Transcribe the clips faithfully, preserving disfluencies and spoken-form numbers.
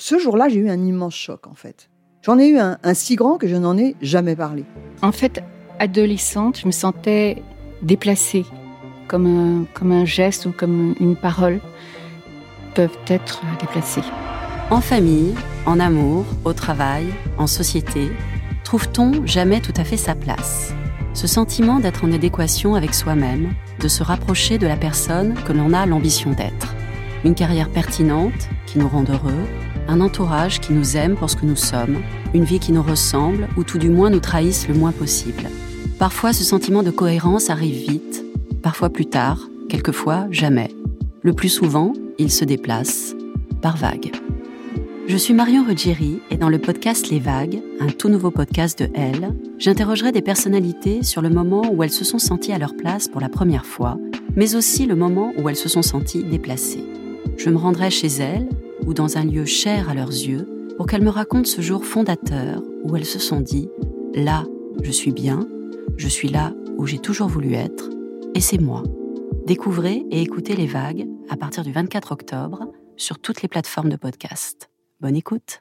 Ce jour-là, j'ai eu un immense choc, en fait. J'en ai eu un, un si grand que je n'en ai jamais parlé. En fait, adolescente, je me sentais déplacée, comme un, comme un geste ou comme une parole peuvent être déplacées. En famille, en amour, au travail, en société, trouve-t-on jamais tout à fait sa place ? Ce sentiment d'être en adéquation avec soi-même, de se rapprocher de la personne que l'on a l'ambition d'être. Une carrière pertinente qui nous rend heureux, un entourage qui nous aime pour ce que nous sommes, une vie qui nous ressemble ou tout du moins nous trahisse le moins possible. Parfois, ce sentiment de cohérence arrive vite, parfois plus tard, quelquefois jamais. Le plus souvent, il se déplace par vagues. Je suis Marion Ruggieri et dans le podcast Les Vagues, un tout nouveau podcast de Elle, j'interrogerai des personnalités sur le moment où elles se sont senties à leur place pour la première fois, mais aussi le moment où elles se sont senties déplacées. Je me rendrai chez elles ou dans un lieu cher à leurs yeux pour qu'elles me racontent ce jour fondateur où elles se sont dit « Là, je suis bien, je suis là où j'ai toujours voulu être, et c'est moi ». Découvrez et écoutez Les Vagues à partir du vingt-quatre octobre sur toutes les plateformes de podcast. Bonne écoute.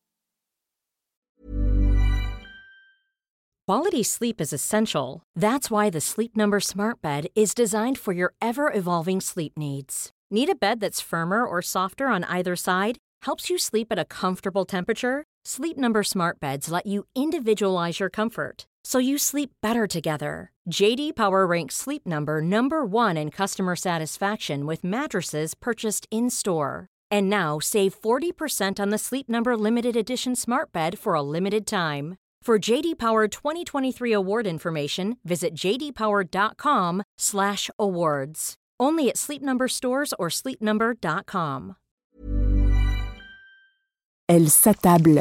Quality sleep is essential. That's why the Sleep Number Smart Bed is designed for your ever-evolving sleep needs. Need a bed that's firmer or softer on either side? Helps you sleep at a comfortable temperature? Sleep Number Smart Beds let you individualize your comfort, so you sleep better together. J D Power ranks Sleep Number number one in customer satisfaction with mattresses purchased in-store. And now, save forty percent on the Sleep Number Limited Edition Smart Bed for a limited time. For J D Power twenty twenty-three award information, visit j d power dot com slash awards. Only at Sleep Number stores or sleep number dot com. Elle s'attable.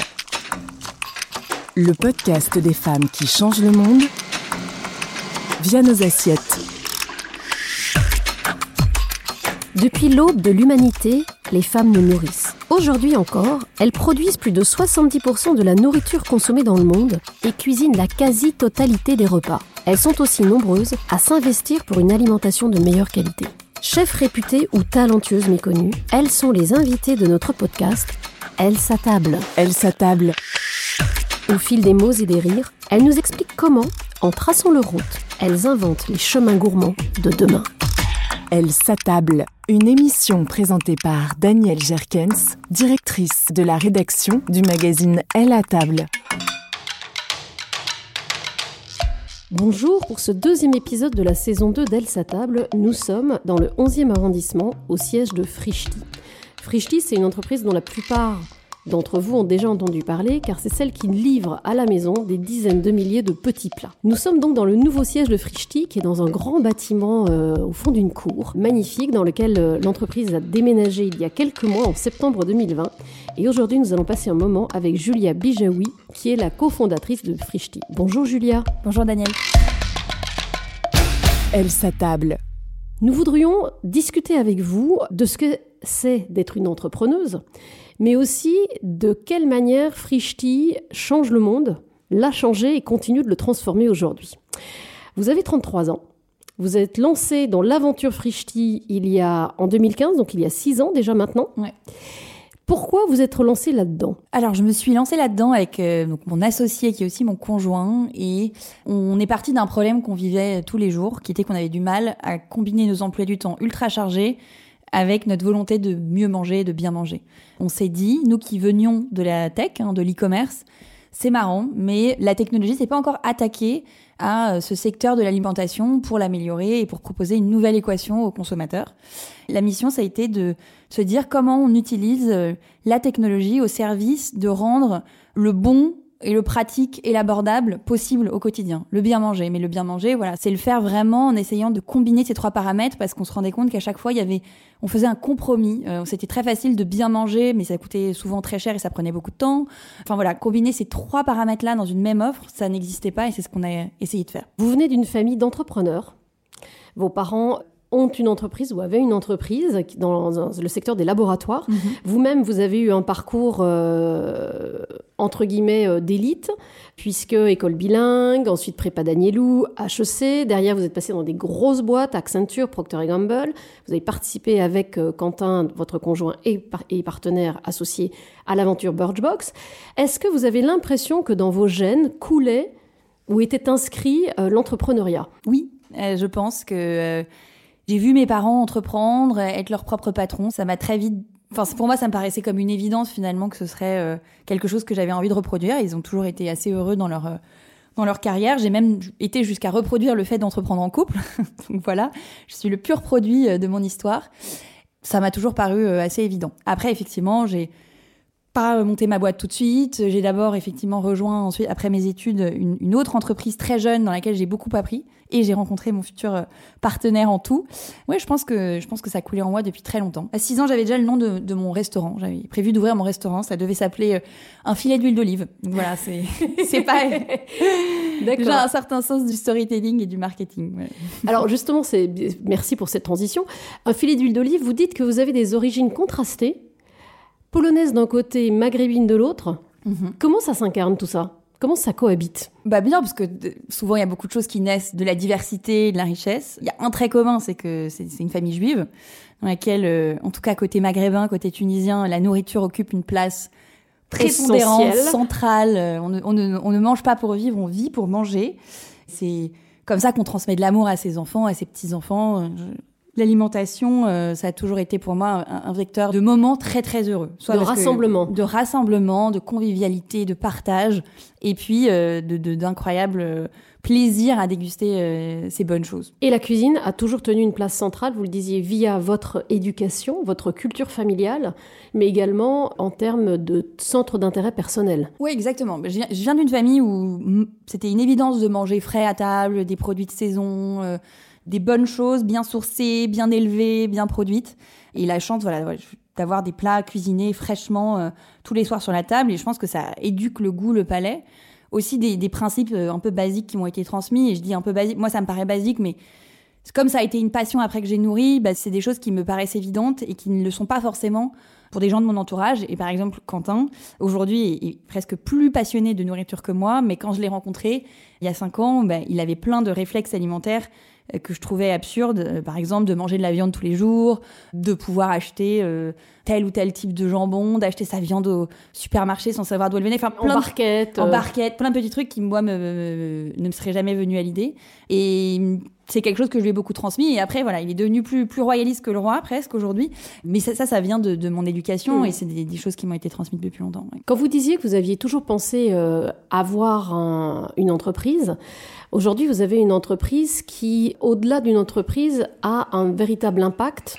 Le podcast des femmes qui changent le monde via nos assiettes. Depuis l'aube de l'humanité, les femmes nous nourrissent. Aujourd'hui encore, elles produisent plus de soixante-dix pour cent de la nourriture consommée dans le monde et cuisinent la quasi-totalité des repas. Elles sont aussi nombreuses à s'investir pour une alimentation de meilleure qualité. Chefs réputées ou talentueuses méconnues, elles sont les invitées de notre podcast « Elles s'attablent ». Elle s'attable. Au fil des mots et des rires, elles nous expliquent comment, en traçant leur route, elles inventent les chemins gourmands de demain. Elle s'attable. Une émission présentée par Danielle Jerkens, directrice de la rédaction du magazine Elle à table. Bonjour, pour ce deuxième épisode de la saison deux d'Elle s'attable, nous sommes dans le onzième arrondissement, au siège de Frischti. Frischti, c'est une entreprise dont la plupart d'entre vous ont déjà entendu parler, car c'est celle qui livre à la maison des dizaines de milliers de petits plats. Nous sommes donc dans le nouveau siège de Frischti, qui est dans un grand bâtiment euh, au fond d'une cour, magnifique, dans lequel euh, l'entreprise a déménagé il y a quelques mois, en septembre deux mille vingt. Et aujourd'hui, nous allons passer un moment avec Julia Bijaoui, qui est la cofondatrice de Frischti. Bonjour Julia. Bonjour Daniel. Elle s'attable. Nous voudrions discuter avec vous de ce que c'est d'être une entrepreneuse, mais aussi de quelle manière Frischti change le monde, l'a changé et continue de le transformer aujourd'hui. Vous avez trente-trois ans, vous êtes lancé dans l'aventure Frischti il y a, en deux mille quinze, donc il y a six ans déjà maintenant. Ouais. Pourquoi vous êtes lancé là-dedans ? Alors, je me suis lancée là-dedans avec euh, donc mon associé qui est aussi mon conjoint et on est parti d'un problème qu'on vivait tous les jours, qui était qu'on avait du mal à combiner nos emplois du temps ultra chargés avec notre volonté de mieux manger, de bien manger. On s'est dit, nous qui venions de la tech, hein, de l'e-commerce, c'est marrant, mais la technologie s'est pas encore attaquée à ce secteur de l'alimentation pour l'améliorer et pour proposer une nouvelle équation aux consommateurs. La mission, ça a été de se dire comment on utilise la technologie au service de rendre le bon et le pratique et l'abordable possible au quotidien. Le bien manger. Mais le bien manger, voilà, c'est le faire vraiment en essayant de combiner ces trois paramètres parce qu'on se rendait compte qu'à chaque fois, il y avait, on faisait un compromis. Euh, c'était très facile de bien manger, mais ça coûtait souvent très cher et ça prenait beaucoup de temps. Enfin voilà, combiner ces trois paramètres-là dans une même offre, ça n'existait pas et c'est ce qu'on a essayé de faire. Vous venez d'une famille d'entrepreneurs. Vos parents ont une entreprise ou avaient une entreprise dans le secteur des laboratoires. Mmh. Vous-même, vous avez eu un parcours euh, entre guillemets euh, d'élite, puisque école bilingue, ensuite prépa Danielou, H E C, derrière vous êtes passé dans des grosses boîtes, Accenture, Procter et Gamble, vous avez participé avec euh, Quentin, votre conjoint et, par- et partenaire associé à l'aventure Birchbox. Est-ce que vous avez l'impression que dans vos gènes coulait ou était inscrit euh, l'entrepreneuriat ? Oui, euh, je pense que euh, j'ai vu mes parents entreprendre, être leur propre patron, ça m'a très vite... Enfin, pour moi, ça me paraissait comme une évidence finalement que ce serait euh, quelque chose que j'avais envie de reproduire. Ils ont toujours été assez heureux dans leur euh, dans leur carrière. J'ai même été jusqu'à reproduire le fait d'entreprendre en couple. Donc voilà, je suis le pur produit de mon histoire. Ça m'a toujours paru euh, assez évident. Après, effectivement, j'ai pas monté ma boîte tout de suite. J'ai d'abord effectivement rejoint ensuite, après mes études, une, une autre entreprise très jeune dans laquelle j'ai beaucoup appris. Et j'ai rencontré mon futur partenaire en tout. Ouais, je pense que je pense que ça coulait en moi depuis très longtemps. À six ans, j'avais déjà le nom de, de mon restaurant. J'avais prévu d'ouvrir mon restaurant. Ça devait s'appeler Un filet d'huile d'olive. Donc voilà, c'est c'est pas déjà un certain sens du storytelling et du marketing. Ouais. Alors justement, c'est merci pour cette transition. Un filet d'huile d'olive. Vous dites que vous avez des origines contrastées, polonaise d'un côté, maghrébine de l'autre. Mm-hmm. Comment ça s'incarne tout ça ? Comment ça cohabite ? Bah bien, parce que souvent, il y a beaucoup de choses qui naissent de la diversité, de la richesse. Il y a un trait commun, c'est que c'est, c'est une famille juive, dans laquelle, euh, en tout cas, côté maghrébin, côté tunisien, la nourriture occupe une place prépondérante, centrale. On ne, on, ne, on ne mange pas pour vivre, on vit pour manger. C'est comme ça qu'on transmet de l'amour à ses enfants, à ses petits-enfants. Je... L'alimentation, euh, ça a toujours été pour moi un, un vecteur de moments très très heureux. Soit de rassemblement. Que, de rassemblement, de convivialité, de partage, et puis euh, de, de, d'incroyables euh, plaisir à déguster euh, ces bonnes choses. Et la cuisine a toujours tenu une place centrale, vous le disiez, via votre éducation, votre culture familiale, mais également en termes de centre d'intérêt personnel. Oui, exactement. Je viens, je viens d'une famille où c'était une évidence de manger frais à table, des produits de saison... Euh, des bonnes choses, bien sourcées, bien élevées, bien produites. Et la chance, voilà, d'avoir des plats cuisinés fraîchement euh, tous les soirs sur la table. Et je pense que ça éduque le goût, le palais. Aussi des, des principes euh, un peu basiques qui m'ont été transmis. Et je dis un peu basique, moi ça me paraît basique, mais comme ça a été une passion après que j'ai nourri, bah, c'est des choses qui me paraissent évidentes et qui ne le sont pas forcément pour des gens de mon entourage. Et par exemple, Quentin, aujourd'hui, est presque plus passionné de nourriture que moi. Mais quand je l'ai rencontré, il y a cinq ans, bah, il avait plein de réflexes alimentaires que je trouvais absurde, euh, par exemple de manger de la viande tous les jours, de pouvoir acheter euh, tel ou tel type de jambon, d'acheter sa viande au supermarché sans savoir d'où elle venait, enfin plein en barquette, de, euh... en barquette, plein de petits trucs qui moi me, me, ne me seraient jamais venus à l'idée. Et c'est quelque chose que je lui ai beaucoup transmis. Et après voilà, il est devenu plus plus royaliste que le roi presque aujourd'hui. Mais ça ça, ça vient de, de mon éducation mmh. et c'est des, des choses qui m'ont été transmises depuis longtemps. Ouais. Quand vous disiez que vous aviez toujours pensé euh, avoir un, une entreprise. Aujourd'hui, vous avez une entreprise qui, au-delà d'une entreprise, a un véritable impact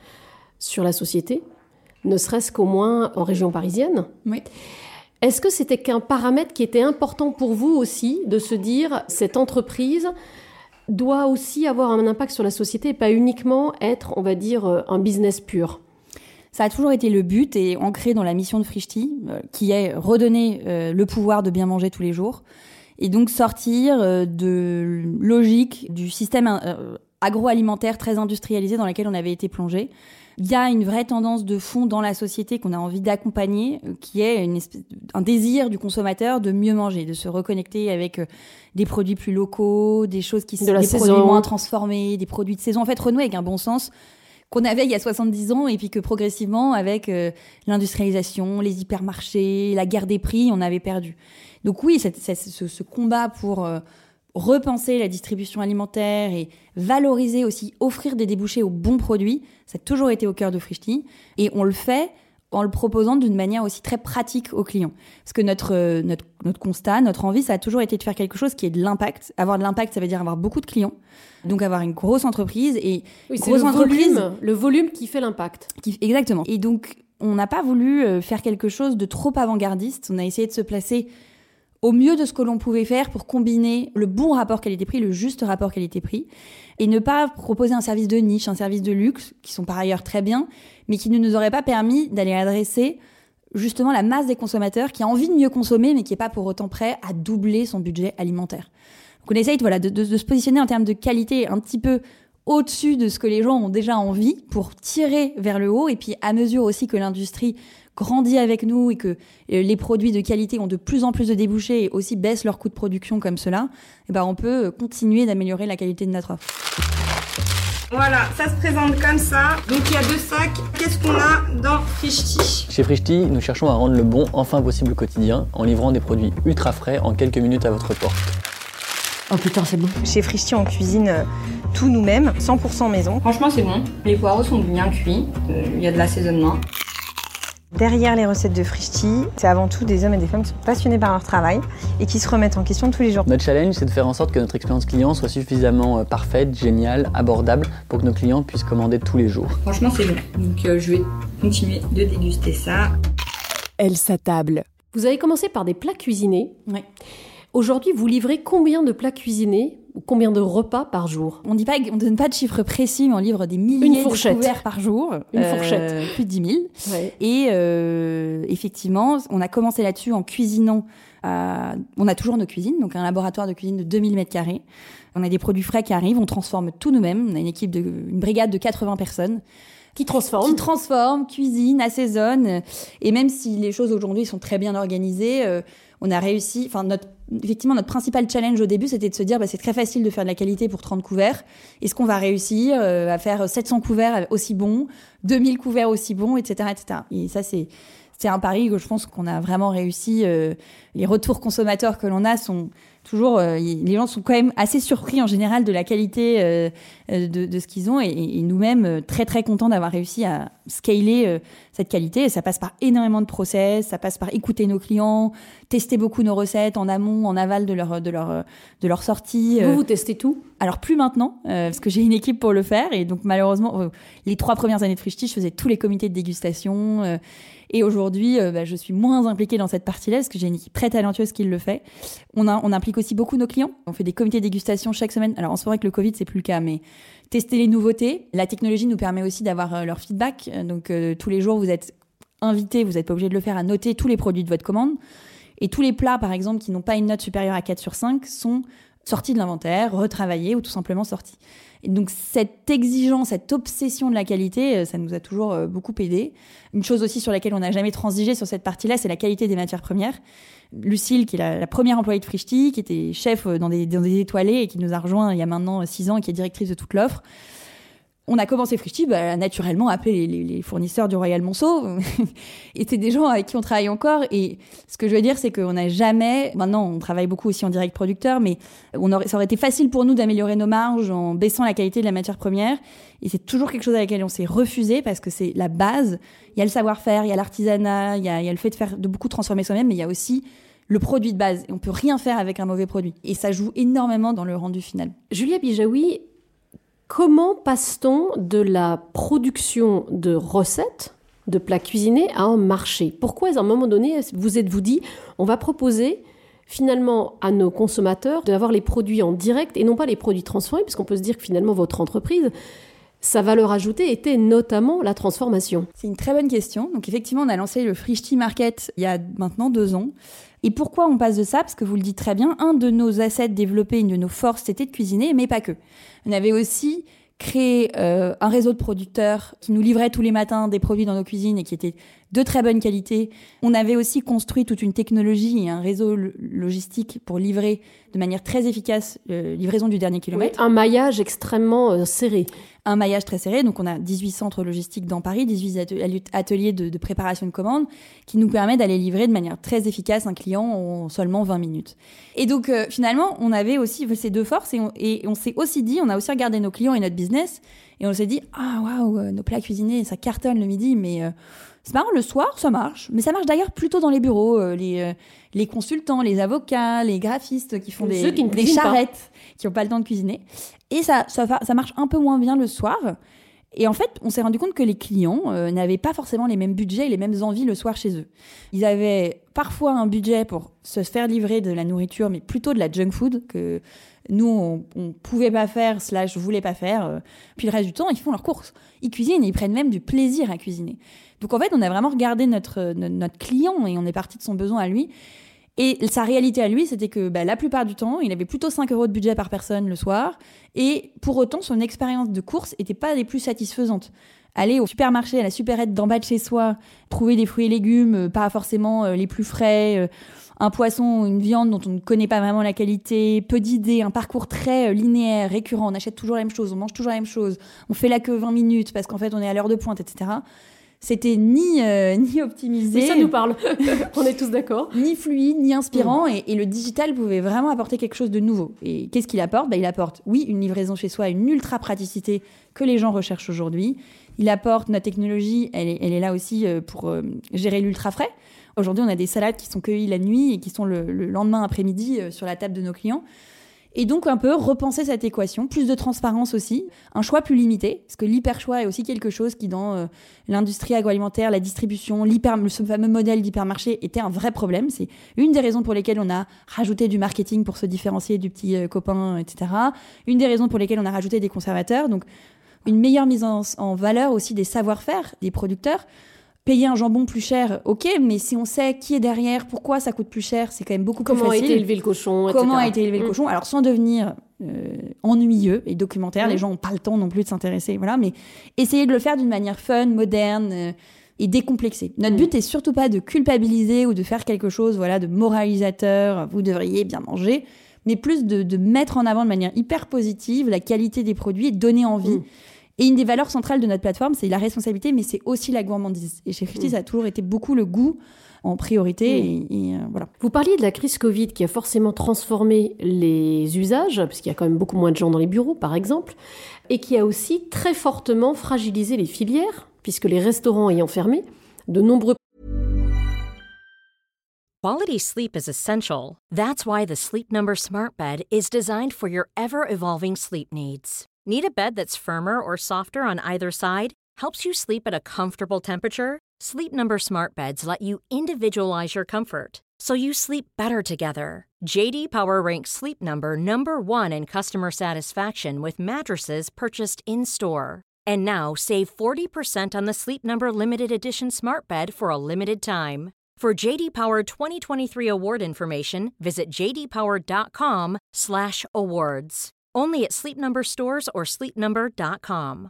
sur la société, ne serait-ce qu'au moins en région parisienne. Oui. Est-ce que c'était qu'un paramètre qui était important pour vous aussi, de se dire, cette entreprise doit aussi avoir un impact sur la société et pas uniquement être, on va dire, un business pur ? Ça a toujours été le but et ancré dans la mission de Frischti, euh, qui est redonner euh, le pouvoir de bien manger tous les jours. Et donc sortir de logique du système agroalimentaire très industrialisé dans lequel on avait été plongé. Il y a une vraie tendance de fond dans la société qu'on a envie d'accompagner, qui est une espèce, un désir du consommateur de mieux manger, de se reconnecter avec des produits plus locaux, des choses qui sont de la des saison. Produits moins transformés, des produits de saison. En fait, renouer avec un bon sens qu'on avait il y a soixante-dix ans et puis que progressivement, avec euh, l'industrialisation, les hypermarchés, la guerre des prix, on avait perdu. Donc oui, c'est, c'est, ce, ce combat pour euh, repenser la distribution alimentaire et valoriser aussi, offrir des débouchés aux bons produits, ça a toujours été au cœur de Frischti. Et on le fait en le proposant d'une manière aussi très pratique aux clients. Parce que notre, euh, notre, notre constat, notre envie, ça a toujours été de faire quelque chose qui ait de l'impact. Avoir de l'impact, ça veut dire avoir beaucoup de clients. Donc avoir une grosse entreprise et oui, c'est grosse le entreprise, volume, le volume qui fait l'impact. Qui, exactement. Et donc, on n'a pas voulu faire quelque chose de trop avant-gardiste. On a essayé de se placer au mieux de ce que l'on pouvait faire pour combiner le bon rapport qualité-prix, le juste rapport qualité-prix, et ne pas proposer un service de niche, un service de luxe, qui sont par ailleurs très bien, mais qui ne nous auraient pas permis d'aller adresser justement la masse des consommateurs qui a envie de mieux consommer, mais qui n'est pas pour autant prêt à doubler son budget alimentaire. Donc on essaye voilà, de, de, de se positionner en termes de qualité un petit peu au-dessus de ce que les gens ont déjà envie pour tirer vers le haut, et puis à mesure aussi que l'industrie grandit avec nous et que les produits de qualité ont de plus en plus de débouchés et aussi baissent leur coût de production comme cela, et ben on peut continuer d'améliorer la qualité de notre offre. Voilà, ça se présente comme ça. Donc il y a deux sacs. Qu'est-ce qu'on a dans Frischti ? Chez Frischti, nous cherchons à rendre le bon enfin possible au quotidien en livrant des produits ultra frais en quelques minutes à votre porte. Oh putain, c'est bon. Chez Frischti, on cuisine euh, tout nous-mêmes, cent pour cent maison. Franchement, c'est bon. Les poireaux sont bien cuits. Il euh, y a de l'assaisonnement. Derrière les recettes de Frischti, c'est avant tout des hommes et des femmes qui sont passionnés par leur travail et qui se remettent en question tous les jours. Notre challenge, c'est de faire en sorte que notre expérience client soit suffisamment parfaite, géniale, abordable pour que nos clients puissent commander tous les jours. Franchement, c'est bon. Donc euh, je vais continuer de déguster ça. Elle s'attable. Vous avez commencé par des plats cuisinés. Ouais. Aujourd'hui, vous livrez combien de plats cuisinés ou combien de repas par jour ? On dit pas, on donne pas de chiffres précis, mais on livre des milliers de couverts par jour. Une euh, fourchette. Plus de dix mille. Ouais. Et euh, effectivement, on a commencé là-dessus en cuisinant. Euh, on a toujours nos cuisines, donc un laboratoire de cuisine de deux mille mètres carrés. On a des produits frais qui arrivent, on transforme tout nous-mêmes. On a une équipe de, une brigade de quatre-vingts personnes. Qui transforme. Qui transforme, cuisine, assaisonne. Et même si les choses aujourd'hui sont très bien organisées, euh, on a réussi, enfin, notre, effectivement, notre principal challenge au début, c'était de se dire, bah, c'est très facile de faire de la qualité pour trente couverts. Est-ce qu'on va réussir euh, à faire sept cents couverts aussi bons, deux mille couverts aussi bons, et cetera, et cetera. Et ça, c'est, c'est un pari que je pense qu'on a vraiment réussi. Euh, les retours consommateurs que l'on a sont toujours, euh, les gens sont quand même assez surpris en général de la qualité euh, de, de ce qu'ils ont et, et nous-mêmes euh, très très contents d'avoir réussi à scaler euh, cette qualité. Et ça passe par énormément de process, ça passe par écouter nos clients, tester beaucoup nos recettes en amont, en aval de leur de leur de leur sortie. Vous vous testez tout ? Alors plus maintenant, euh, parce que j'ai une équipe pour le faire et donc malheureusement euh, les trois premières années de Frischti, je faisais tous les comités de dégustation. Euh, Et aujourd'hui, euh, bah, je suis moins impliquée dans cette partie-là parce que j'ai une équipe très talentueuse qui le fait. On, a, on implique aussi beaucoup nos clients. On fait des comités de dégustation chaque semaine. Alors, en ce moment, avec le Covid, c'est plus le cas, mais tester les nouveautés. La technologie nous permet aussi d'avoir euh, leur feedback. Donc, euh, tous les jours, vous êtes invités, vous n'êtes pas obligé de le faire, à noter tous les produits de votre commande. Et tous les plats, par exemple, qui n'ont pas une note supérieure à quatre sur cinq sont sortis de l'inventaire, retravaillés ou tout simplement sortis. Et donc, cette exigence, cette obsession de la qualité, ça nous a toujours beaucoup aidé. Une chose aussi sur laquelle on n'a jamais transigé sur cette partie-là, c'est la qualité des matières premières. Lucille, qui est la, la première employée de Frischti, qui était chef dans des, dans des étoilés et qui nous a rejoint il y a maintenant six ans et qui est directrice de toute l'offre. On a commencé Frischti, bah, naturellement, à appeler les, les, les fournisseurs du Royal Monceau. Et c'est des gens avec qui on travaille encore. Et ce que je veux dire, c'est qu'on n'a jamais... Maintenant, on travaille beaucoup aussi en direct producteur, mais on aurait, ça aurait été facile pour nous d'améliorer nos marges en baissant la qualité de la matière première. Et c'est toujours quelque chose à laquelle on s'est refusé parce que c'est la base. Il y a le savoir-faire, il y a l'artisanat, il y a, il y a le fait de, faire, de beaucoup transformer soi-même, mais il y a aussi le produit de base. Et on peut rien faire avec un mauvais produit. Et ça joue énormément dans le rendu final. Julia Bijaoui, comment passe-t-on de la production de recettes, de plats cuisinés, à un marché ? Pourquoi, à un moment donné, vous êtes-vous dit, on va proposer finalement à nos consommateurs d'avoir les produits en direct et non pas les produits transformés, puisqu'on peut se dire que finalement votre entreprise, sa valeur ajoutée était notamment la transformation. C'est une très bonne question. Donc effectivement, on a lancé le Frischti Market il y a maintenant deux ans. Et pourquoi on passe de ça ? Parce que vous le dites très bien, un de nos assets développés, une de nos forces, c'était de cuisiner, mais pas que. On avait aussi créé euh, un réseau de producteurs qui nous livraient tous les matins des produits dans nos cuisines et qui étaient de très bonne qualité. On avait aussi construit toute une technologie et un réseau logistique pour livrer de manière très efficace euh, livraison du dernier kilomètre. Oui, un maillage extrêmement euh, serré. Un maillage très serré. Donc, on a dix-huit centres logistiques dans Paris, dix-huit ateliers de, de préparation de commandes qui nous permettent d'aller livrer de manière très efficace un client en seulement vingt minutes. Et donc, euh, finalement, on avait aussi ces deux forces et on, et on s'est aussi dit, on a aussi regardé nos clients et notre business et on s'est dit, ah, waouh, nos plats cuisinés, ça cartonne le midi, mais... Euh, c'est marrant, le soir, ça marche. Mais ça marche d'ailleurs plutôt dans les bureaux. Euh, les, euh, les consultants, les avocats, les graphistes qui font des, qui des charrettes, pas. qui n'ont pas le temps de cuisiner. Et ça, ça, ça marche un peu moins bien le soir. Et en fait, on s'est rendu compte que les clients euh, n'avaient pas forcément les mêmes budgets et les mêmes envies le soir chez eux. Ils avaient parfois un budget pour se faire livrer de la nourriture, mais plutôt de la junk food, que nous, on, on pouvait pas faire, slash, voulait pas faire. Puis le reste du temps, ils font leurs courses. Ils cuisinent et ils prennent même du plaisir à cuisiner. Donc en fait, on a vraiment regardé notre, notre, notre client et on est parti de son besoin à lui. Et sa réalité à lui, c'était que bah, la plupart du temps, il avait plutôt cinq euros de budget par personne le soir. Et pour autant, son expérience de course n'était pas des plus satisfaisantes. aller au supermarché, à la supérette d'en bas de chez soi, trouver des fruits et légumes, pas forcément les plus frais, un poisson, une viande dont on ne connaît pas vraiment la qualité, peu d'idées, un parcours très linéaire, récurrent, on achète toujours la même chose, on mange toujours la même chose, on fait la queue vingt minutes parce qu'en fait on est à l'heure de pointe, et cetera. C'était ni, euh, ni optimisé. Mais ça nous parle, on est tous d'accord. Ni fluide, ni inspirant. Mmh. Et, et le digital pouvait vraiment apporter quelque chose de nouveau. Et qu'est-ce qu'il apporte ? Bah, il apporte, oui, une livraison chez soi, une ultra-praticité que les gens recherchent aujourd'hui. Il apporte notre technologie, elle est, elle est là aussi pour euh, gérer l'ultra-frais. Aujourd'hui, on a des salades qui sont cueillies la nuit et qui sont le, le lendemain après-midi euh, sur la table de nos clients. Et donc, un peu repenser cette équation, plus de transparence aussi, un choix plus limité, parce que l'hyper-choix est aussi quelque chose qui, dans euh, l'industrie agroalimentaire, la distribution, l'hyper, ce fameux modèle d'hypermarché était un vrai problème. C'est une des raisons pour lesquelles on a rajouté du marketing pour se différencier du petit euh, copain, et cetera. Une des raisons pour lesquelles on a rajouté des conservateurs. Donc, une meilleure mise en, en valeur aussi des savoir-faire des producteurs. Payer un jambon plus cher, ok, mais si on sait qui est derrière, pourquoi ça coûte plus cher, c'est quand même beaucoup plus Comment facile. Comment a été élevé le cochon, et cetera. Comment a été élevé le cochon, alors sans devenir euh, ennuyeux et documentaire, mmh. les gens n'ont pas le temps non plus de s'intéresser, voilà, mais essayer de le faire d'une manière fun, moderne euh, et décomplexée. Notre mmh. but est surtout pas de culpabiliser ou de faire quelque chose voilà, de moralisateur, vous devriez bien manger, mais plus de, de mettre en avant de manière hyper positive la qualité des produits et de donner envie. Mmh. Et une des valeurs centrales de notre plateforme, c'est la responsabilité, mais c'est aussi la gourmandise. Et chez Frischti, mmh. ça a toujours été beaucoup le goût en priorité. Mmh. Et, et euh, voilà. Vous parliez de la crise Covid qui a forcément transformé les usages, puisqu'il y a quand même beaucoup moins de gens dans les bureaux, par exemple, et qui a aussi très fortement fragilisé les filières, puisque les restaurants ayant fermé, de nombreux... Quality sleep is essential. That's why the Sleep Number Smart Bed is designed for your ever-evolving sleep needs. Need a bed that's firmer or softer on either side? Helps you sleep at a comfortable temperature? Sleep Number Smart Beds let you individualize your comfort, so you sleep better together. J D Power ranks Sleep Number number one in customer satisfaction with mattresses purchased in-store. And now, save forty percent on the Sleep Number Limited Edition Smart Bed for a limited time. For J D Power twenty twenty-three award information, visit j d power dot com slash awards. Only at Sleep Number stores or sleep number dot com.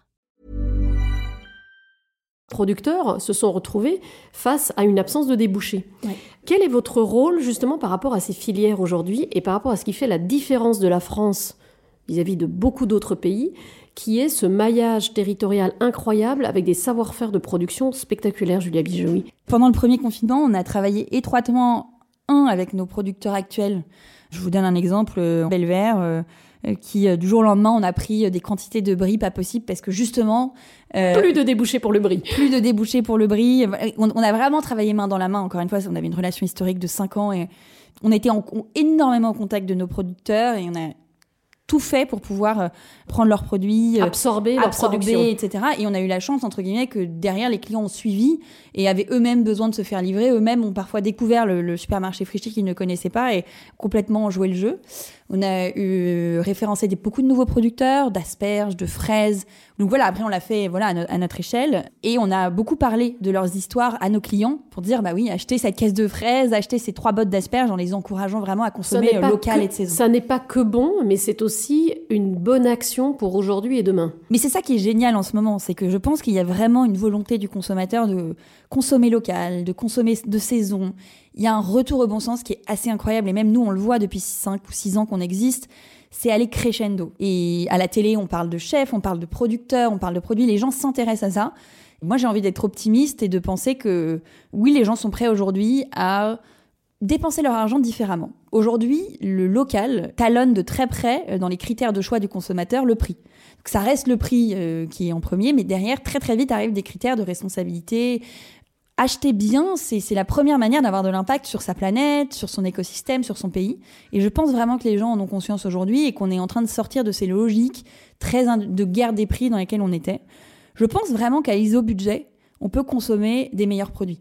Producteurs se sont retrouvés face à une absence de débouchés. Ouais. Quel est votre rôle justement par rapport à ces filières aujourd'hui et par rapport à ce qui fait la différence de la France vis-à-vis de beaucoup d'autres pays, qui est ce maillage territorial incroyable avec des savoir-faire de production spectaculaires, Julia Bijoui? Pendant le premier confinement, on a travaillé étroitement, un, avec nos producteurs actuels. Je vous donne un exemple, euh, Belvert, euh, qui euh, du jour au lendemain on a pris des quantités de brie pas possible parce que justement euh, plus de débouchés pour le brie plus de débouchés pour le brie on, on a vraiment travaillé main dans la main. Encore une fois, on avait une relation historique de cinq ans et on était en, on, énormément en contact de nos producteurs et on a tout fait pour pouvoir euh, prendre leurs produits, euh, absorber leur absorber, production, et cetera. Et on a eu la chance, entre guillemets, que derrière, les clients ont suivi et avaient eux-mêmes besoin de se faire livrer. Eux-mêmes ont parfois découvert le, le supermarché Frischti qu'ils ne connaissaient pas et complètement joué le jeu. On a eu référencé des, beaucoup de nouveaux producteurs, d'asperges, de fraises. Donc voilà, après, on l'a fait voilà, à, no- à notre échelle. Et on a beaucoup parlé de leurs histoires à nos clients pour dire, bah oui, achetez cette caisse de fraises, achetez ces trois bottes d'asperges en les encourageant vraiment à consommer local que, et de saison. Ça n'est pas que bon, mais c'est aussi une bonne action pour aujourd'hui et demain. Mais c'est ça qui est génial en ce moment, c'est que je pense qu'il y a vraiment une volonté du consommateur de consommer local, de consommer de saison. Il y a un retour au bon sens qui est assez incroyable, et même nous, on le voit depuis cinq ou six ans qu'on existe, c'est aller crescendo. Et à la télé, on parle de chefs, on parle de producteurs, on parle de produits, les gens s'intéressent à ça. Moi, j'ai envie d'être optimiste et de penser que, oui, les gens sont prêts aujourd'hui à dépenser leur argent différemment. Aujourd'hui, le local talonne de très près, dans les critères de choix du consommateur, le prix. Donc, ça reste le prix euh, qui est en premier, mais derrière, très très vite, arrivent des critères de responsabilité. Acheter bien, c'est, c'est la première manière d'avoir de l'impact sur sa planète, sur son écosystème, sur son pays. Et je pense vraiment que les gens en ont conscience aujourd'hui et qu'on est en train de sortir de ces logiques très ind- de guerre des prix dans lesquelles on était. Je pense vraiment qu'à I S O budget, on peut consommer des meilleurs produits.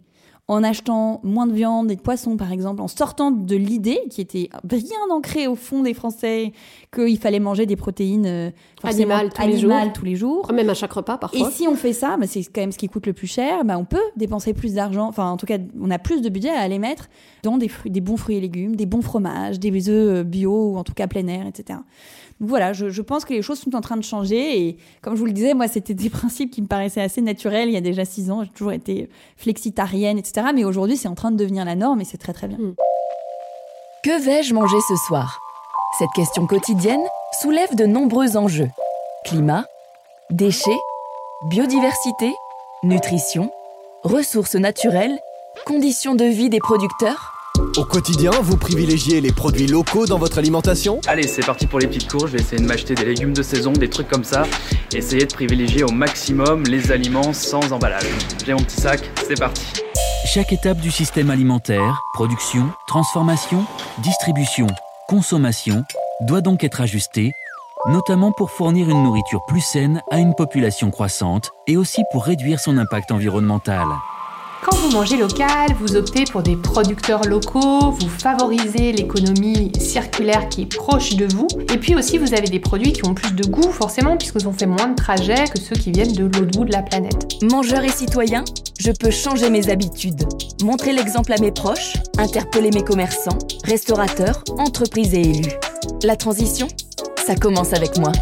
en achetant moins de viande et de poisson, par exemple, en sortant de l'idée qui était bien ancrée au fond des Français qu'il fallait manger des protéines euh, animales tous, animales tous les jours. Même à chaque repas, parfois. Et si on fait ça, bah, c'est quand même ce qui coûte le plus cher, bah, on peut dépenser plus d'argent, enfin en tout cas, on a plus de budget à aller mettre dans des, fruits, des bons fruits et légumes, des bons fromages, des œufs bio, ou en tout cas plein air, et cetera. Donc voilà, je, je pense que les choses sont en train de changer et comme je vous le disais, moi, c'était des principes qui me paraissaient assez naturels il y a déjà six ans. J'ai toujours été flexitarienne, et cetera. Mais aujourd'hui, c'est en train de devenir la norme et c'est très, très bien. Mmh. Que vais-je manger ce soir ? Cette question quotidienne soulève de nombreux enjeux. Climat, déchets, biodiversité, nutrition, ressources naturelles, conditions de vie des producteurs. Au quotidien, vous privilégiez les produits locaux dans votre alimentation ? Allez, c'est parti pour les petites courses. Je vais essayer de m'acheter des légumes de saison, des trucs comme ça. Essayer de privilégier au maximum les aliments sans emballage. J'ai mon petit sac, c'est parti. Chaque étape du système alimentaire, production, transformation, distribution, consommation, doit donc être ajustée, notamment pour fournir une nourriture plus saine à une population croissante et aussi pour réduire son impact environnemental. Quand vous mangez local, vous optez pour des producteurs locaux, vous favorisez l'économie circulaire qui est proche de vous, et puis aussi vous avez des produits qui ont plus de goût forcément puisqu'ils ont fait moins de trajets que ceux qui viennent de l'autre bout de la planète. Mangeur et citoyen, je peux changer mes habitudes, montrer l'exemple à mes proches, interpeller mes commerçants, restaurateurs, entreprises et élus. La transition, ça commence avec moi.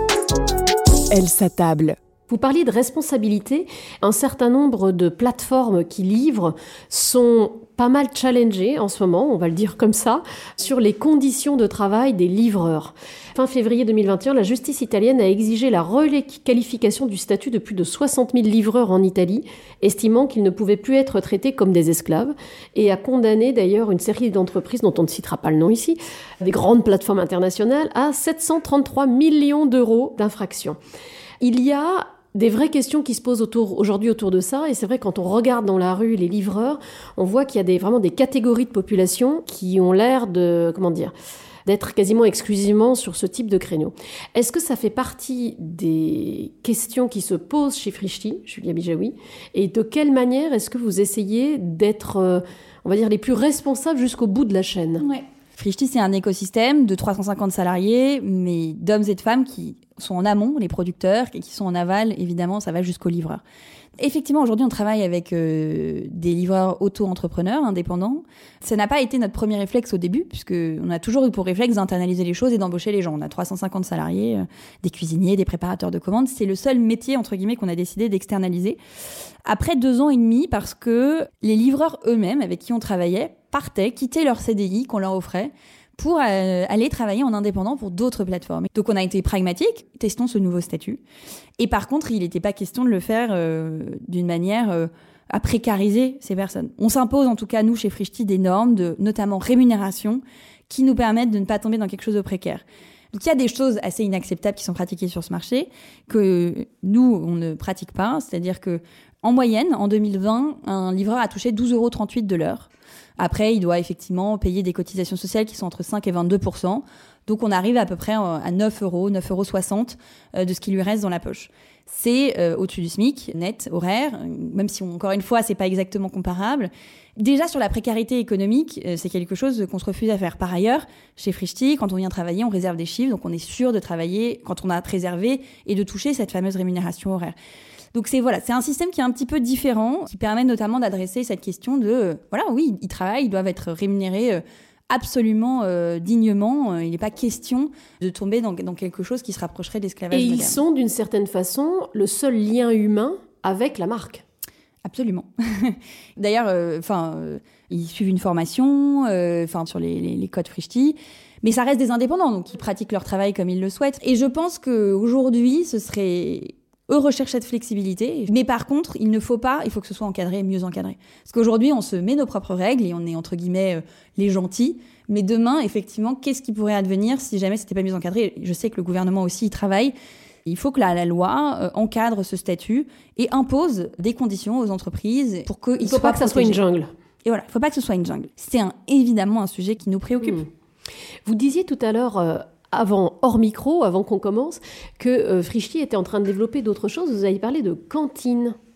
Elle s'attable. Vous parliez de responsabilité. Un certain nombre de plateformes qui livrent sont pas mal challengées en ce moment, on va le dire comme ça, sur les conditions de travail des livreurs. Fin février deux mille vingt et un, la justice italienne a exigé la requalification du statut de plus de soixante mille livreurs en Italie, estimant qu'ils ne pouvaient plus être traités comme des esclaves, et a condamné d'ailleurs une série d'entreprises, dont on ne citera pas le nom ici, des grandes plateformes internationales, à sept cent trente-trois millions d'euros d'infractions. Il y a des vraies questions qui se posent autour, aujourd'hui autour de ça, et c'est vrai quand on regarde dans la rue les livreurs, on voit qu'il y a des, vraiment des catégories de population qui ont l'air de, comment dire, d'être quasiment exclusivement sur ce type de créneau. Est-ce que ça fait partie des questions qui se posent chez Frischti, Julia Bijaoui, et de quelle manière est-ce que vous essayez d'être, euh, on va dire, les plus responsables jusqu'au bout de la chaîne ? Ouais. Frischti, c'est un écosystème de trois cent cinquante salariés, mais d'hommes et de femmes qui sont en amont, les producteurs, et qui sont en aval, évidemment, ça va jusqu'aux livreurs. Effectivement, aujourd'hui, on travaille avec euh, des livreurs auto-entrepreneurs, indépendants. Ça n'a pas été notre premier réflexe au début, puisqu'on a toujours eu pour réflexe d'internaliser les choses et d'embaucher les gens. On a trois cent cinquante salariés, euh, des cuisiniers, des préparateurs de commandes. C'est le seul métier, entre guillemets, qu'on a décidé d'externaliser. Après deux ans et demi, parce que les livreurs eux-mêmes, avec qui on travaillait, partaient, quittaient leur C D I qu'on leur offrait, pour euh, aller travailler en indépendant pour d'autres plateformes. Donc on a été pragmatique, testons ce nouveau statut. Et par contre, il n'était pas question de le faire euh, d'une manière euh, à précariser ces personnes. On s'impose en tout cas, nous, chez Frischti, des normes de notamment rémunération qui nous permettent de ne pas tomber dans quelque chose de précaire. Donc il y a des choses assez inacceptables qui sont pratiquées sur ce marché que nous, on ne pratique pas. C'est-à-dire que en moyenne, en deux mille vingt, un livreur a touché douze euros trente-huit de l'heure. Après, il doit effectivement payer des cotisations sociales qui sont entre cinq et vingt-deux pour cent. Donc, on arrive à peu près à neuf euros, neuf euros soixante de ce qui lui reste dans la poche. C'est euh, au-dessus du SMIC, net, horaire, même si, on, encore une fois, c'est pas exactement comparable. Déjà, sur la précarité économique, euh, c'est quelque chose qu'on se refuse à faire. Par ailleurs, chez Frischti, quand on vient travailler, on réserve des chiffres, donc on est sûr de travailler quand on a préservé et de toucher cette fameuse rémunération horaire. Donc c'est voilà, c'est un système qui est un petit peu différent, qui permet notamment d'adresser cette question de euh, voilà, oui, ils travaillent, ils doivent être rémunérés euh, absolument euh, dignement. Euh, il n'est pas question de tomber dans, dans quelque chose qui se rapprocherait d'esclavage moderne. Et ils sont d'une certaine façon le seul lien humain avec la marque. Absolument. D'ailleurs, enfin, euh, euh, ils suivent une formation, enfin euh, sur les, les, les codes Frischti. Mais ça reste des indépendants, donc ils pratiquent leur travail comme ils le souhaitent. Et je pense qu'aujourd'hui, ce serait... Eux recherchent cette flexibilité, mais par contre, il ne faut pas, il faut que ce soit encadré, mieux encadré. Parce qu'aujourd'hui, on se met nos propres règles et on est, entre guillemets, euh, les gentils. Mais demain, effectivement, qu'est-ce qui pourrait advenir si jamais c'était pas mieux encadré ? Je sais que le gouvernement aussi y travaille. Il faut que la, la loi euh, encadre ce statut et impose des conditions aux entreprises pour qu'ils soient Il ne faut pas que ça soit une jungle. Et voilà, il ne faut pas que ce soit une jungle. C'est un, évidemment un sujet qui nous préoccupe. Mmh. Vous disiez tout à l'heure... Euh... avant, hors micro, avant qu'on commence, que euh, Frischti était en train de développer d'autres choses. Vous avez parlé de cantine.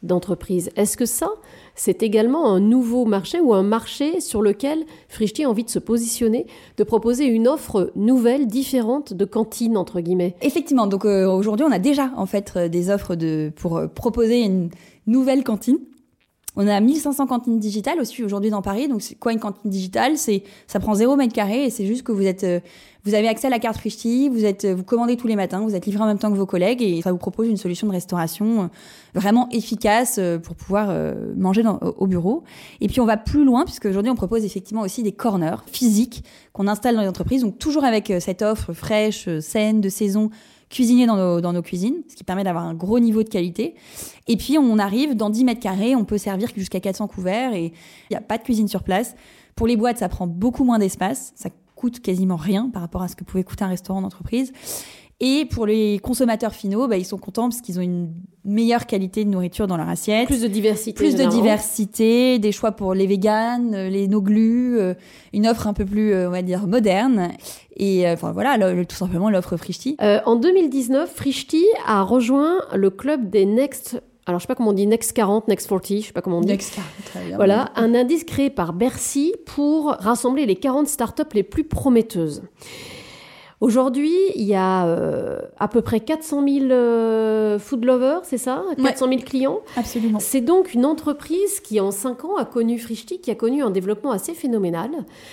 d'entreprise. Est-ce que ça, c'est également un nouveau marché ou un marché sur lequel Frischti a envie de se positionner, de proposer une offre nouvelle, différente de cantine, entre guillemets? Effectivement, donc euh, aujourd'hui, on a déjà en fait des offres de, pour euh, proposer une nouvelle cantine. On a mille cinq cents cantines digitales aussi aujourd'hui dans Paris. Donc, c'est quoi une cantine digitale? C'est, ça prend zéro mètre carré et c'est juste que vous êtes, euh, vous avez accès à la carte Frischti, vous êtes, vous commandez tous les matins, vous êtes livré en même temps que vos collègues et ça vous propose une solution de restauration vraiment efficace pour pouvoir euh, manger dans, au bureau. Et puis, on va plus loin puisque aujourd'hui, on propose effectivement aussi des corners physiques qu'on installe dans les entreprises. Donc, toujours avec cette offre fraîche, saine, de saison, cuisiner dans nos, dans nos cuisines, ce qui permet d'avoir un gros niveau de qualité. Et puis, on arrive dans dix mètres carrés, on peut servir jusqu'à quatre cents couverts et il n'y a pas de cuisine sur place. Pour les boîtes, ça prend beaucoup moins d'espace. Ça coûte quasiment rien par rapport à ce que pouvait coûter un restaurant d'entreprise. Et pour les consommateurs finaux, bah, ils sont contents parce qu'ils ont une meilleure qualité de nourriture dans leur assiette. Plus de diversité. Plus de diversité, des choix pour les véganes, les no-glu, euh, une offre un peu plus, euh, on va dire, moderne. Et euh, enfin voilà, le, le, tout simplement l'offre Frischti. Euh, en deux mille dix-neuf, Frischti a rejoint le club des Next... Alors, je sais pas comment on dit, Next quarante, Next quarante, je sais pas comment on dit. Next quarante, très bien. Voilà, un indice créé par Bercy pour rassembler les quarante startups les plus prometteuses. Aujourd'hui, il y a euh, à peu près quatre cent mille euh, food lovers, c'est ça? quatre cent mille ouais. clients. Absolument. C'est donc une entreprise qui, en cinq ans, a connu Frischti, qui a connu un développement assez phénoménal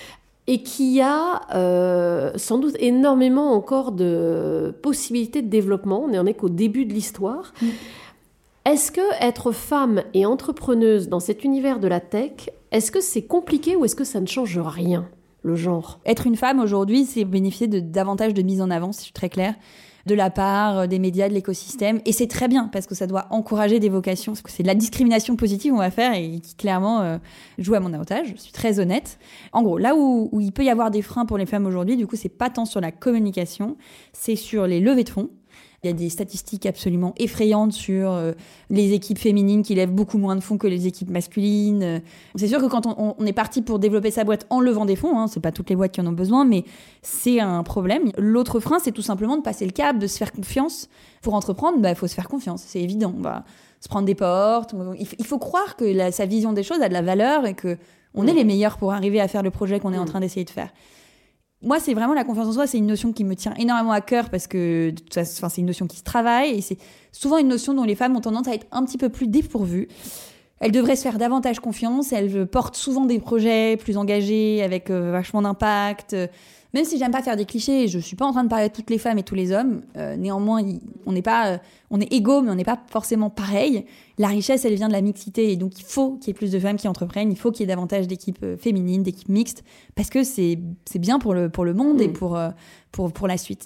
et qui a euh, sans doute énormément encore de possibilités de développement. On n'en est qu'au début de l'histoire. Mm. Est-ce que être femme et entrepreneuse dans cet univers de la tech, est-ce que c'est compliqué ou est-ce que ça ne change rien, le genre? Être une femme aujourd'hui, c'est bénéficier de davantage de mise en avant, si je suis très claire, de la part des médias, de l'écosystème. Et c'est très bien, parce que ça doit encourager des vocations, parce que c'est de la discrimination positive qu'on va faire et qui clairement euh, joue à mon avantage. Je suis très honnête. En gros, là où, où il peut y avoir des freins pour les femmes aujourd'hui, du coup, c'est pas tant sur la communication, c'est sur les levées de fonds. Il y a des statistiques absolument effrayantes sur euh, les équipes féminines qui lèvent beaucoup moins de fonds que les équipes masculines. C'est sûr que quand on, on est parti pour développer sa boîte en levant des fonds, hein, c'est pas toutes les boîtes qui en ont besoin, mais c'est un problème. L'autre frein, c'est tout simplement de passer le cap, de se faire confiance. Pour entreprendre, bah, faut se faire confiance, c'est évident. On va se prendre des portes. Il, f- il faut croire que la, sa vision des choses a de la valeur et que on mmh. est les meilleurs pour arriver à faire le projet qu'on est mmh. en train d'essayer de faire. Moi, c'est vraiment la confiance en soi, c'est une notion qui me tient énormément à cœur parce que enfin, c'est une notion qui se travaille et c'est souvent une notion dont les femmes ont tendance à être un petit peu plus dépourvues. Elles devraient se faire davantage confiance, elles portent souvent des projets plus engagés, avec euh, vachement d'impact. Même si j'aime pas faire des clichés, je suis pas en train de parler de toutes les femmes et tous les hommes. Euh, néanmoins, on n'est pas, euh, on est égaux, mais on n'est pas forcément pareil. La richesse, elle vient de la mixité, et donc il faut qu'il y ait plus de femmes qui entreprennent. Il faut qu'il y ait davantage d'équipes euh, féminines, d'équipes mixtes, parce que c'est c'est bien pour le pour le monde mmh. et pour euh, pour pour la suite.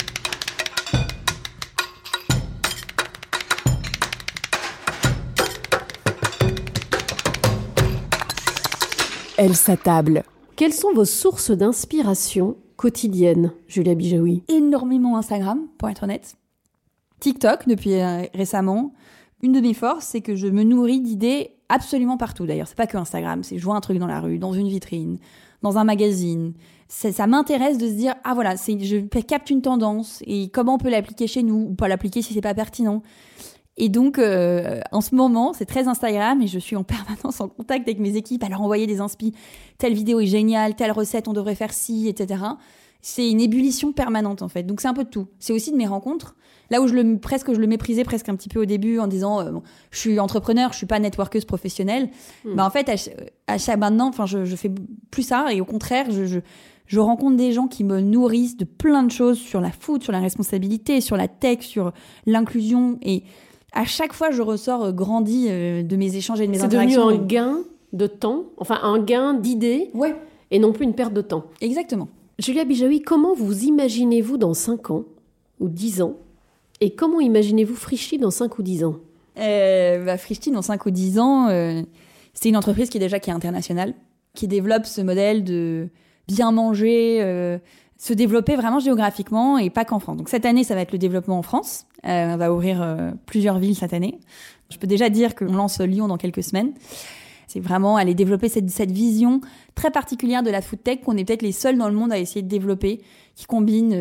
Elle s'attable. Quelles sont vos sources d'inspiration quotidiennes, Julia Bijaoui? Énormément Instagram, pour être honnête. TikTok, depuis euh, récemment. Une de mes forces, c'est que je me nourris d'idées absolument partout. D'ailleurs, c'est pas que Instagram, c'est je vois un truc dans la rue, dans une vitrine, dans un magazine. Ça, ça m'intéresse de se dire, ah voilà, c'est, je capte une tendance et comment on peut l'appliquer chez nous ou pas l'appliquer si c'est pas pertinent. Et donc, euh, en ce moment, c'est très Instagram et je suis en permanence en contact avec mes équipes à leur envoyer des inspi. Telle vidéo est géniale, telle recette, on devrait faire ci, et cetera. C'est une ébullition permanente, en fait. Donc, c'est un peu de tout. C'est aussi de mes rencontres. Là où je le, presque, je le méprisais presque un petit peu au début en disant, euh, bon, je suis entrepreneur, je suis pas networkeuse professionnelle. Mmh. Bah, en fait, à, à chaque, maintenant, enfin, je, je fais plus ça et au contraire, je, je, je rencontre des gens qui me nourrissent de plein de choses sur la food, sur la responsabilité, sur la tech, sur l'inclusion et à chaque fois, je ressors grandi euh, de mes échanges et de mes c'est interactions. C'est devenu un gain de temps, enfin un gain d'idées, ouais. et non plus une perte de temps. Exactement. Julia Bijaoui, comment vous imaginez-vous dans cinq ans ou dix ans? Et comment imaginez-vous Frischti dans cinq ou dix ans? euh, bah, Frischti, dans cinq ou dix ans, euh, c'est une entreprise qui est déjà qui est internationale, qui développe ce modèle de bien manger, euh, se développer vraiment géographiquement et pas qu'en France. Donc cette année, ça va être le développement en France. Euh, on va ouvrir euh, plusieurs villes cette année. Je peux déjà dire qu'on lance Lyon dans quelques semaines. C'est vraiment aller développer cette, cette vision très particulière de la food tech qu'on est peut-être les seuls dans le monde à essayer de développer, qui combine euh,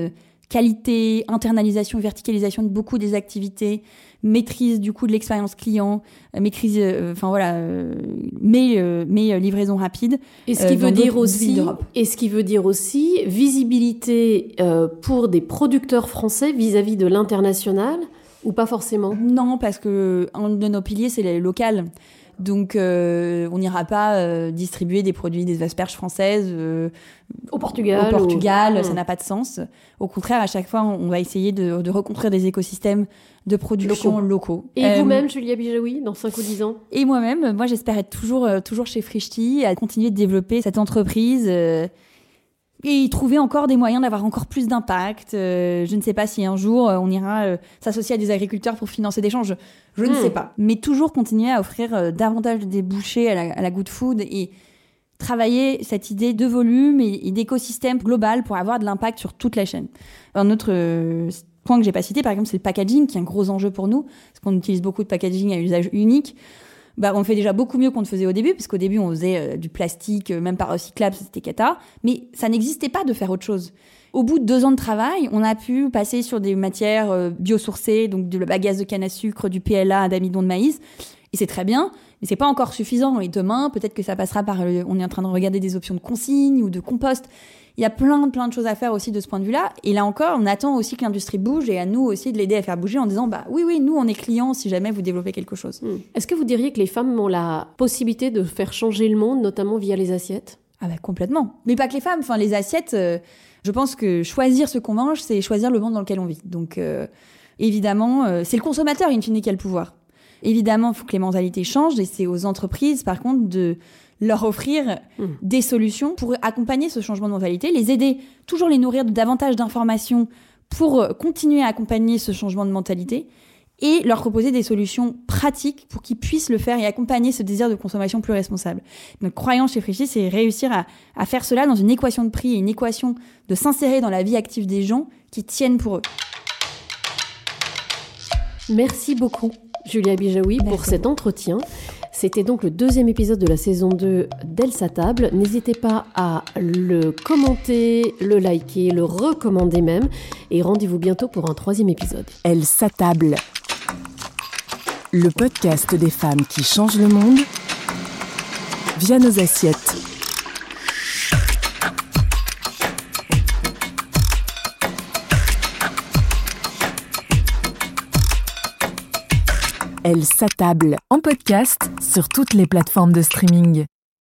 qualité, internalisation, verticalisation de beaucoup des activités, maîtrise du coup de l'expérience client, euh, maîtrise, euh, enfin voilà, euh, mais euh, mais euh, livraison rapide. Et ce qui euh, veut dire aussi, et ce qui veut dire aussi visibilité euh, pour des producteurs français vis-à-vis de l'international, ou pas forcément? Non, parce que un de nos piliers c'est le local. Donc, euh, on n'ira pas euh, distribuer des produits, des asperges françaises euh, au Portugal. Au Portugal, ou... ça n'a pas de sens. Au contraire, à chaque fois, on va essayer de, de reconstruire des écosystèmes de production locaux. locaux. Et euh, vous-même, Julia Bijaoui, dans cinq ou dix ans? Et moi-même, moi, j'espère être toujours, euh, toujours chez Frischti, à continuer de développer cette entreprise euh, et y trouver encore des moyens d'avoir encore plus d'impact. Euh, je ne sais pas si un jour, euh, on ira euh, s'associer à des agriculteurs pour financer des champs. Je, je mmh. ne sais pas. Mais toujours continuer à offrir euh, davantage de débouchés à la, à la Good Food et travailler cette idée de volume et, et d'écosystème global pour avoir de l'impact sur toute la chaîne. Un autre euh, point que j'ai pas cité, par exemple, c'est le packaging, qui est un gros enjeu pour nous, parce qu'on utilise beaucoup de packaging à usage unique. Bah, on fait déjà beaucoup mieux qu'on ne faisait au début, parce qu'au début, on faisait euh, du plastique, euh, même pas recyclable, c'était cata. Mais ça n'existait pas de faire autre chose. Au bout de deux ans de travail, on a pu passer sur des matières euh, biosourcées, donc de la gaz de canne à sucre, du P L A, d'amidon de maïs. Et c'est très bien, mais c'est pas encore suffisant. Et demain, peut-être que ça passera par... Euh, on est en train de regarder des options de consigne ou de compost. Il y a plein, plein de choses à faire aussi de ce point de vue-là. Et là encore, on attend aussi que l'industrie bouge et à nous aussi de l'aider à faire bouger en disant bah oui, oui, nous, on est clients si jamais vous développez quelque chose. Mmh. Est-ce que vous diriez que les femmes ont la possibilité de faire changer le monde, notamment via les assiettes? Ah bah complètement. Mais pas que les femmes. Enfin, les assiettes, euh, je pense que choisir ce qu'on mange, c'est choisir le monde dans lequel on vit. Donc, euh, évidemment, euh, c'est le consommateur, in fine, qui a le pouvoir. Évidemment, il faut que les mentalités changent et c'est aux entreprises, par contre, de leur offrir mmh. des solutions pour accompagner ce changement de mentalité, les aider, toujours les nourrir de davantage d'informations pour continuer à accompagner ce changement de mentalité et leur proposer des solutions pratiques pour qu'ils puissent le faire et accompagner ce désir de consommation plus responsable. Notre croyance chez Frischti, c'est réussir à, à faire cela dans une équation de prix et une équation de s'insérer dans la vie active des gens qui tiennent pour eux. Merci beaucoup, Julia Bijaoui, pour cet entretien. C'était donc le deuxième épisode de la saison deux d'Elle s'attable. N'hésitez pas à le commenter, le liker, le recommander même. Et rendez-vous bientôt pour un troisième épisode. Elle s'attable. Le podcast des femmes qui changent le monde via nos assiettes. Elle s'attable en podcast sur toutes les plateformes de streaming.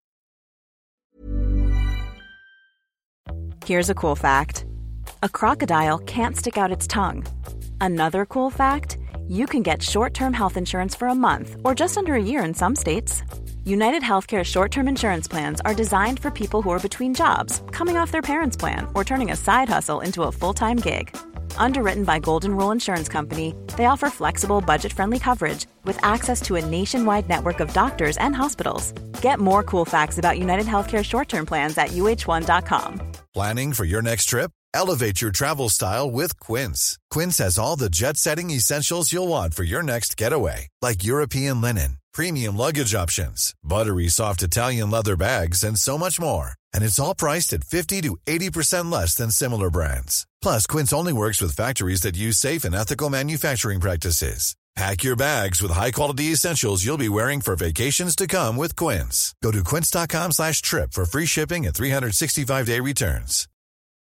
Here's a cool fact. A crocodile can't stick out its tongue. Another cool fact, you can get short-term health insurance for a month or just under a year in some states. United Healthcare short-term insurance plans are designed for people who are between jobs, coming off their parents' plan, or turning a side hustle into a full-time gig. Underwritten by Golden Rule Insurance Company, they offer flexible, budget-friendly coverage with access to a nationwide network of doctors and hospitals. Get more cool facts about United Healthcare short-term plans at U H one dot com. Planning for your next trip? Elevate your travel style with Quince. Quince has all the jet-setting essentials you'll want for your next getaway, like European linen, premium luggage options, buttery soft Italian leather bags, and so much more. And it's all priced at fifty to eighty percent less than similar brands. Plus, Quince only works with factories that use safe and ethical manufacturing practices. Pack your bags with high-quality essentials you'll be wearing for vacations to come with Quince. Go to quince dot com slash trip for free shipping and three sixty-five day returns.